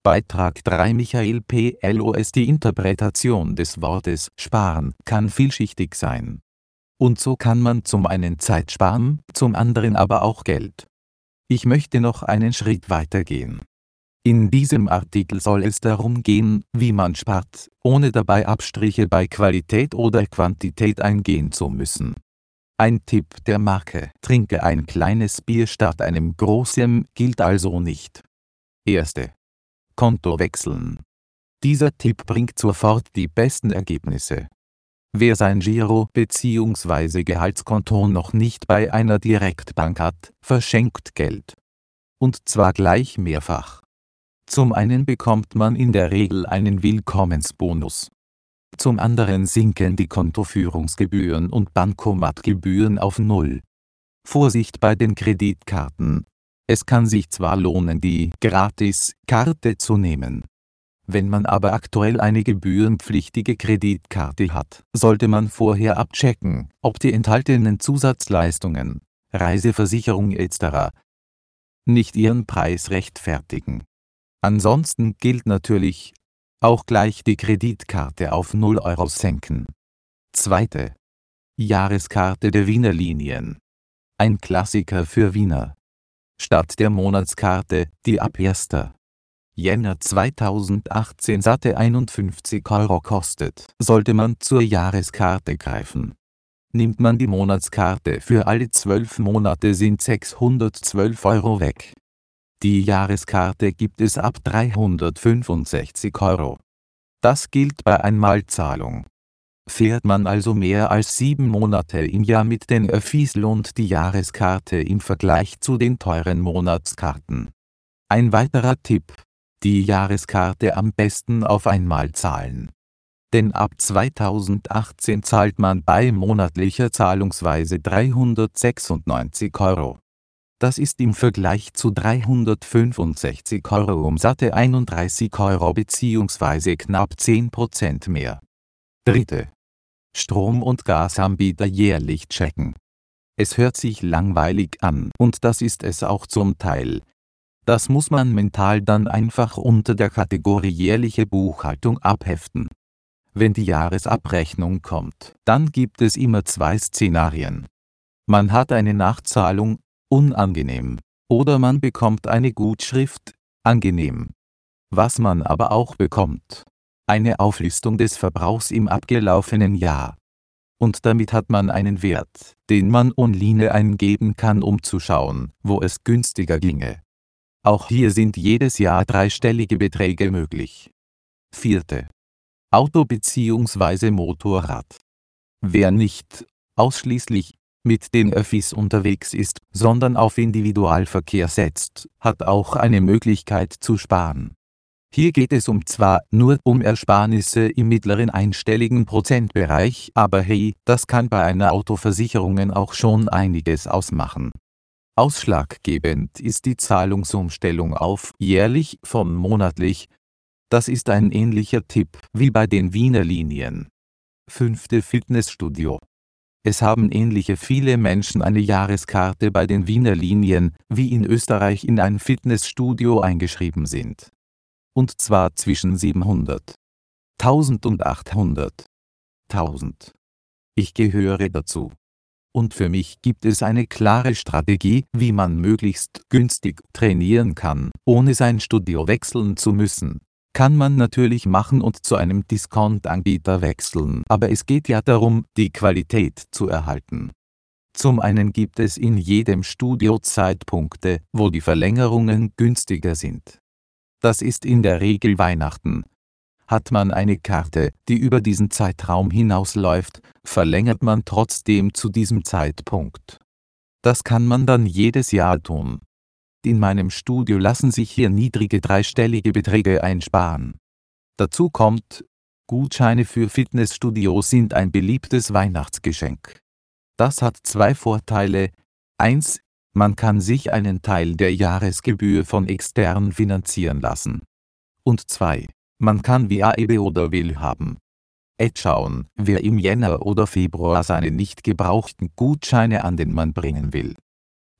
Beitrag 3 Michael P.Los Die Interpretation des Wortes »sparen« kann vielschichtig sein. Und so kann man zum einen Zeit sparen, zum anderen aber auch Geld. Ich möchte noch einen Schritt weiter gehen. In diesem Artikel soll es darum gehen, wie man spart, ohne dabei Abstriche bei Qualität oder Quantität eingehen zu müssen. Ein Tipp der Marke »Trinke ein kleines Bier statt einem großen« gilt also nicht. 1. Konto wechseln. Dieser Tipp bringt sofort die besten Ergebnisse. Wer sein Giro bzw. Gehaltskonto noch nicht bei einer Direktbank hat, verschenkt Geld. Und zwar gleich mehrfach. Zum einen bekommt man in der Regel einen Willkommensbonus. Zum anderen sinken die Kontoführungsgebühren und Bankomatgebühren auf Null. Vorsicht bei den Kreditkarten. Es kann sich zwar lohnen, die Gratis-Karte zu nehmen. Wenn man aber aktuell eine gebührenpflichtige Kreditkarte hat, sollte man vorher abchecken, ob die enthaltenen Zusatzleistungen, Reiseversicherung etc. nicht ihren Preis rechtfertigen. Ansonsten gilt natürlich, auch gleich die Kreditkarte auf 0 € senken. 2. Jahreskarte der Wiener Linien. Ein Klassiker für Wiener. Statt der Monatskarte, die ab 1. Jänner 2018 satte 51 € kostet, sollte man zur Jahreskarte greifen. Nimmt man die Monatskarte für alle 12 Monate sind 612 € weg. Die Jahreskarte gibt es ab 365 €. Das gilt bei Einmalzahlung. Fährt man also mehr als 7 Monate im Jahr mit den Öffis, lohnt die Jahreskarte im Vergleich zu den teuren Monatskarten. Ein weiterer Tipp: die Jahreskarte am besten auf einmal zahlen. Denn ab 2018 zahlt man bei monatlicher Zahlungsweise 396 €. Das ist im Vergleich zu 365 € um satte 31 € bzw. knapp 10% mehr. 3. Strom- und Gasanbieter jährlich checken. Es hört sich langweilig an, und das ist es auch zum Teil. Das muss man mental dann einfach unter der Kategorie jährliche Buchhaltung abheften. Wenn die Jahresabrechnung kommt, dann gibt es immer 2 Szenarien. Man hat eine Nachzahlung, unangenehm, oder man bekommt eine Gutschrift, angenehm. Was man aber auch bekommt: eine Auflistung des Verbrauchs im abgelaufenen Jahr. Und damit hat man einen Wert, den man online eingeben kann, um zu schauen, wo es günstiger ginge. Auch hier sind jedes Jahr dreistellige Beträge möglich. 4. Auto bzw. Motorrad. Wer nicht ausschließlich mit den Öffis unterwegs ist, sondern auf Individualverkehr setzt, hat auch eine Möglichkeit zu sparen. Hier geht es zwar nur um Ersparnisse im mittleren einstelligen Prozentbereich, aber hey, das kann bei einer Autoversicherung auch schon einiges ausmachen. Ausschlaggebend ist die Zahlungsumstellung auf jährlich von monatlich. Das ist ein ähnlicher Tipp wie bei den Wiener Linien. 5. Fitnessstudio. Es haben ähnliche viele Menschen eine Jahreskarte bei den Wiener Linien, wie in Österreich in ein Fitnessstudio eingeschrieben sind. Und zwar zwischen 700, 1000 und 800, 1000. Ich gehöre dazu. Und für mich gibt es eine klare Strategie, wie man möglichst günstig trainieren kann, ohne sein Studio wechseln zu müssen. Kann man natürlich machen und zu einem Discount-Anbieter wechseln, aber es geht ja darum, die Qualität zu erhalten. Zum einen gibt es in jedem Studio Zeitpunkte, wo die Verlängerungen günstiger sind. Das ist in der Regel Weihnachten. Hat man eine Karte, die über diesen Zeitraum hinausläuft, verlängert man trotzdem zu diesem Zeitpunkt. Das kann man dann jedes Jahr tun. In meinem Studio lassen sich hier niedrige dreistellige Beträge einsparen. Dazu kommt, Gutscheine für Fitnessstudios sind ein beliebtes Weihnachtsgeschenk. Das hat 2 Vorteile: 1. Man kann sich einen Teil der Jahresgebühr von extern finanzieren lassen. Und 2. Man kann via EB oder Will haben. Schauen, wer im Jänner oder Februar seine nicht gebrauchten Gutscheine an den Mann bringen will.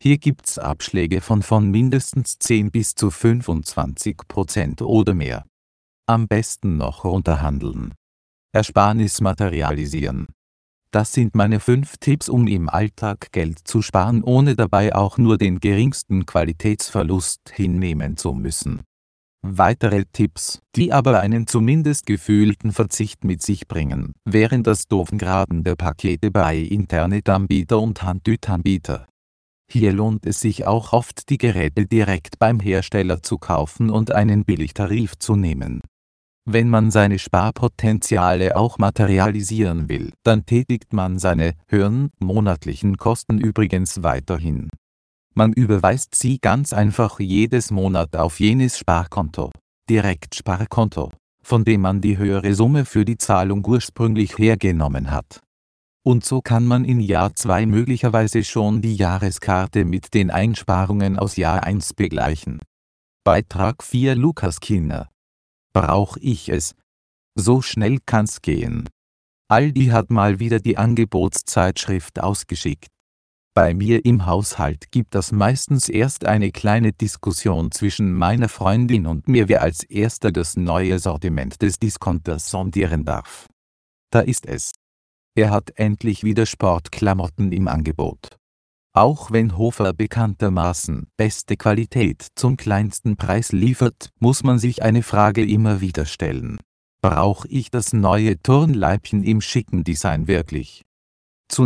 Hier gibt's Abschläge von mindestens 10 bis zu 25% oder mehr. Am besten noch runterhandeln. Ersparnis materialisieren. Das sind meine 5 Tipps, um im Alltag Geld zu sparen, ohne dabei auch nur den geringsten Qualitätsverlust hinnehmen zu müssen. Weitere Tipps, die aber einen zumindest gefühlten Verzicht mit sich bringen, wären das Doofengraben der Pakete bei Internetanbieter und Handtütenanbieter. Hier lohnt es sich auch oft, die Geräte direkt beim Hersteller zu kaufen und einen Billigtarif zu nehmen. Wenn man seine Sparpotenziale auch materialisieren will, dann tätigt man seine höheren monatlichen Kosten übrigens weiterhin. Man überweist sie ganz einfach jedes Monat auf jenes Sparkonto, Direktsparkonto, von dem man die höhere Summe für die Zahlung ursprünglich hergenommen hat. Und so kann man in Jahr 2 möglicherweise schon die Jahreskarte mit den Einsparungen aus Jahr 1 begleichen. Beitrag 4 Lukas Kinder. Brauch ich es? So schnell kann's gehen. Aldi hat mal wieder die Angebotszeitschrift ausgeschickt. Bei mir im Haushalt gibt es meistens erst eine kleine Diskussion zwischen meiner Freundin und mir, wer als erster das neue Sortiment des Discounters sondieren darf. Da ist es. Er hat endlich wieder Sportklamotten im Angebot. Auch wenn Hofer bekanntermaßen beste Qualität zum kleinsten Preis liefert, muss man sich eine Frage immer wieder stellen. Brauche ich das neue Turnleibchen im schicken Design wirklich? Zu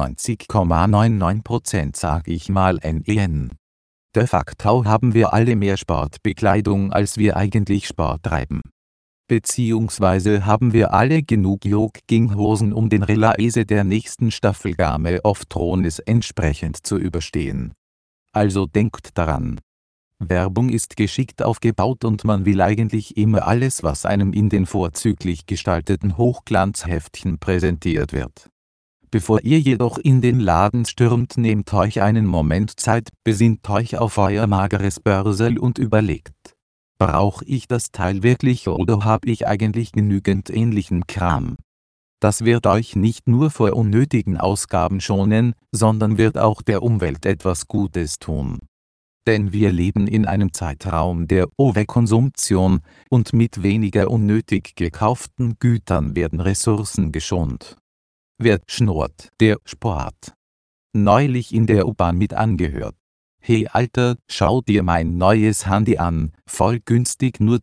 99,99% sage ich mal nein. De facto haben wir alle mehr Sportbekleidung, als wir eigentlich Sport treiben. Beziehungsweise haben wir alle genug Jogginghosen, um den Relaise der nächsten Staffel Game of Thrones entsprechend zu überstehen. Also denkt daran. Werbung ist geschickt aufgebaut und man will eigentlich immer alles, was einem in den vorzüglich gestalteten Hochglanzheftchen präsentiert wird. Bevor ihr jedoch in den Laden stürmt, nehmt euch einen Moment Zeit, besinnt euch auf euer mageres Börsel und überlegt: Brauche ich das Teil wirklich oder habe ich eigentlich genügend ähnlichen Kram? Das wird euch nicht nur vor unnötigen Ausgaben schonen, sondern wird auch der Umwelt etwas Gutes tun. Denn wir leben in einem Zeitraum der Overkonsumption und mit weniger unnötig gekauften Gütern werden Ressourcen geschont. Wer schnurrt, der spart. Neulich in der U-Bahn mit angehört: Hey Alter, schau dir mein neues Handy an, voll günstig, nur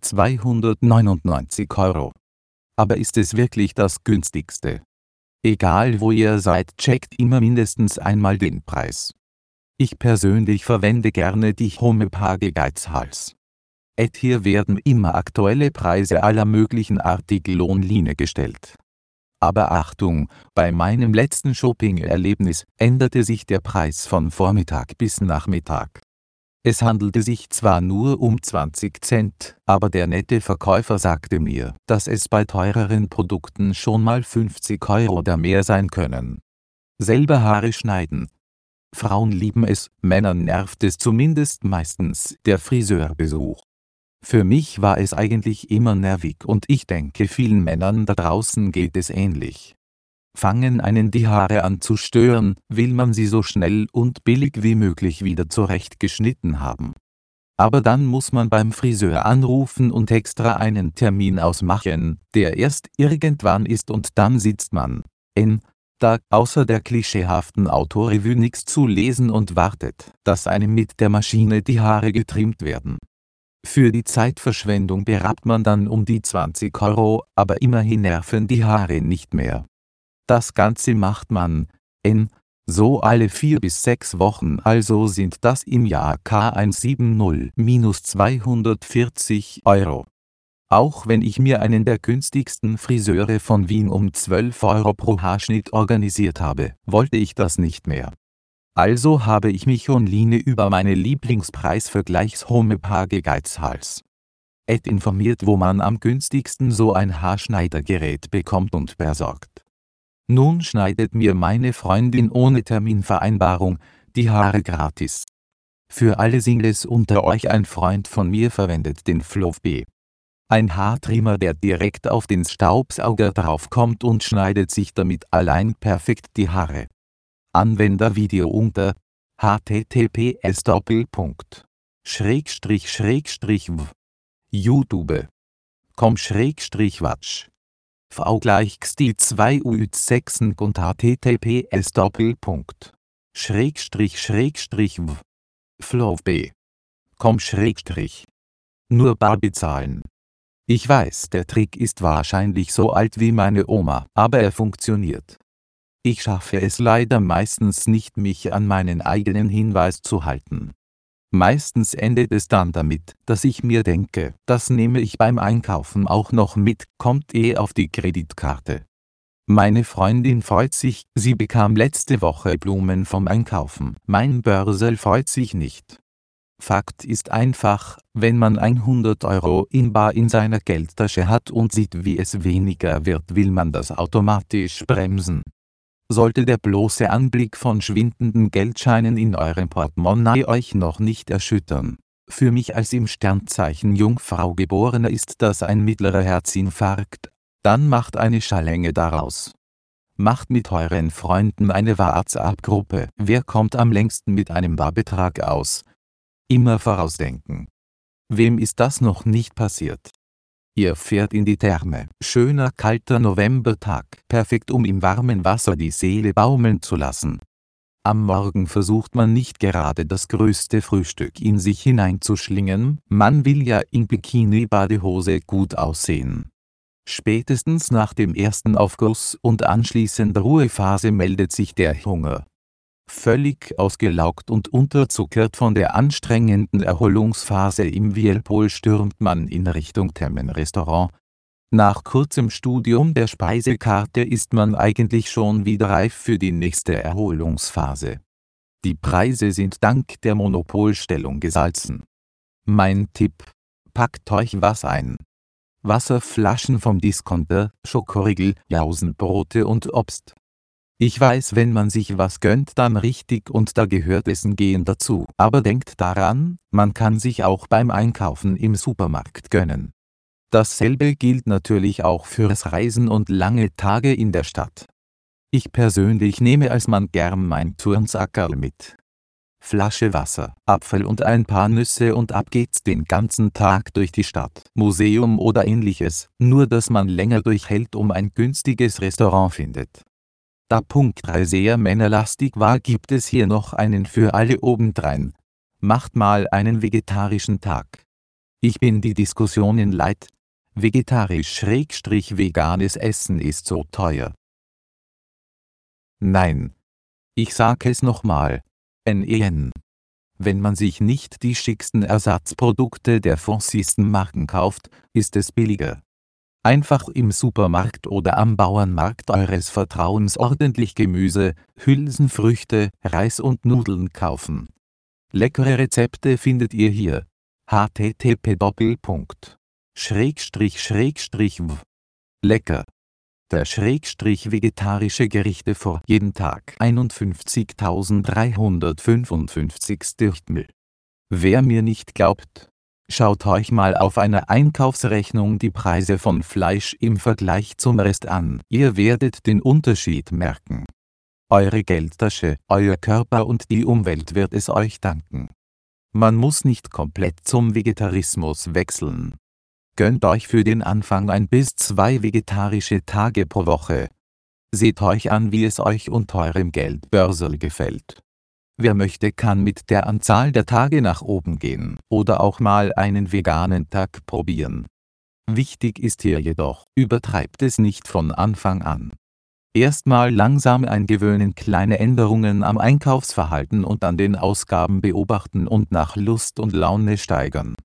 299 €. Aber ist es wirklich das günstigste? Egal wo ihr seid, checkt immer mindestens einmal den Preis. Ich persönlich verwende gerne die Home-Page-Geizhals. Hier werden immer aktuelle Preise aller möglichen Artikel online gestellt. Aber Achtung, bei meinem letzten Shopping-Erlebnis änderte sich der Preis von Vormittag bis Nachmittag. Es handelte sich zwar nur um 20 Cent, aber der nette Verkäufer sagte mir, dass es bei teureren Produkten schon mal 50 € oder mehr sein können. Selber Haare schneiden. Frauen lieben es, Männern nervt es zumindest meistens der Friseurbesuch. Für mich war es eigentlich immer nervig und ich denke, vielen Männern da draußen geht es ähnlich. Fangen einen die Haare an zu stören, will man sie so schnell und billig wie möglich wieder zurechtgeschnitten haben. Aber dann muss man beim Friseur anrufen und extra einen Termin ausmachen, der erst irgendwann ist, und dann sitzt man da außer der klischeehaften Autorevue nichts zu lesen und wartet, dass einem mit der Maschine die Haare getrimmt werden. Für die Zeitverschwendung berappt man dann um die 20 €, aber immerhin nerven die Haare nicht mehr. Das Ganze macht man so alle 4 bis 6 Wochen, also sind das im Jahr K170 240 €. Auch wenn ich mir einen der günstigsten Friseure von Wien um 12 € pro Haarschnitt organisiert habe, wollte ich das nicht mehr. Also habe ich mich online über meine Lieblingspreisvergleichs-Home-Page-Geizhals informiert, wo man am günstigsten so ein Haarschneidergerät bekommt und besorgt. Nun schneidet mir meine Freundin ohne Terminvereinbarung die Haare gratis. Für alle Singles unter euch: ein Freund von mir verwendet den Fluff B. Ein Haartrimmer, der direkt auf den Staubsauger draufkommt und schneidet sich damit allein perfekt die Haare. Anwendervideo unter https://w youtube.com/watch v=die 2 und https://flowb.com/ nur bar bezahlen. Ich weiß, der Trick ist wahrscheinlich so alt wie meine Oma, aber er funktioniert. Ich schaffe es leider meistens nicht, mich an meinen eigenen Hinweis zu halten. Meistens endet es dann damit, dass ich mir denke, das nehme ich beim Einkaufen auch noch mit, kommt auf die Kreditkarte. Meine Freundin freut sich, sie bekam letzte Woche Blumen vom Einkaufen, mein Börsel freut sich nicht. Fakt ist einfach, wenn man 100 € in bar in seiner Geldtasche hat und sieht, wie es weniger wird, will man das automatisch bremsen. Sollte der bloße Anblick von schwindenden Geldscheinen in eurem Portemonnaie euch noch nicht erschüttern. Für mich als im Sternzeichen Jungfrau Geborener ist das ein mittlerer Herzinfarkt, dann macht eine Schalänge daraus. Macht mit euren Freunden eine WhatsApp-Gruppe, wer kommt am längsten mit einem Barbetrag aus. Immer vorausdenken. Wem ist das noch nicht passiert? Ihr fährt in die Therme, schöner kalter Novembertag, perfekt um im warmen Wasser die Seele baumeln zu lassen. Am Morgen versucht man nicht gerade das größte Frühstück in sich hineinzuschlingen, man will ja in Bikini-Badehose gut aussehen. Spätestens nach dem ersten Aufguss und anschließender Ruhephase meldet sich der Hunger. Völlig ausgelaugt und unterzuckert von der anstrengenden Erholungsphase im Whirlpool stürmt man in Richtung Thermenrestaurant. Nach kurzem Studium der Speisekarte ist man eigentlich schon wieder reif für die nächste Erholungsphase. Die Preise sind dank der Monopolstellung gesalzen. Mein Tipp: packt euch was ein. Wasserflaschen vom Discounter, Schokoriegel, Jausenbrote und Obst. Ich weiß, wenn man sich was gönnt, dann richtig und da gehört Essen gehen dazu. Aber denkt daran, man kann sich auch beim Einkaufen im Supermarkt gönnen. Dasselbe gilt natürlich auch fürs Reisen und lange Tage in der Stadt. Ich persönlich nehme als Mann gern mein Turnsackerl mit. Flasche Wasser, Apfel und ein paar Nüsse und ab geht's den ganzen Tag durch die Stadt, Museum oder ähnliches, nur dass man länger durchhält, um ein günstiges Restaurant findet. Da Punkt 3 sehr männerlastig war, gibt es hier noch einen für alle obendrein. Macht mal einen vegetarischen Tag. Ich bin die Diskussionen leid. Vegetarisch/veganes Essen ist so teuer. Nein. Ich sag es nochmal. Wenn man sich nicht die schicksten Ersatzprodukte der fanciesten Marken kauft, ist es billiger. Einfach im Supermarkt oder am Bauernmarkt eures Vertrauens ordentlich Gemüse, Hülsenfrüchte, Reis und Nudeln kaufen. Leckere Rezepte findet ihr hier. http://w. Lecker. Der vegetarische Gerichte vor jeden Tag 51.355. Wer mir nicht glaubt, schaut euch mal auf einer Einkaufsrechnung die Preise von Fleisch im Vergleich zum Rest an. Ihr werdet den Unterschied merken. Eure Geldtasche, euer Körper und die Umwelt wird es euch danken. Man muss nicht komplett zum Vegetarismus wechseln. Gönnt euch für den Anfang 1 bis 2 vegetarische Tage pro Woche. Seht euch an, wie es euch und eurem Geldbörsel gefällt. Wer möchte, kann mit der Anzahl der Tage nach oben gehen oder auch mal einen veganen Tag probieren. Wichtig ist hier jedoch, übertreibt es nicht von Anfang an. Erstmal langsam eingewöhnen, kleine Änderungen am Einkaufsverhalten und an den Ausgaben beobachten und nach Lust und Laune steigern.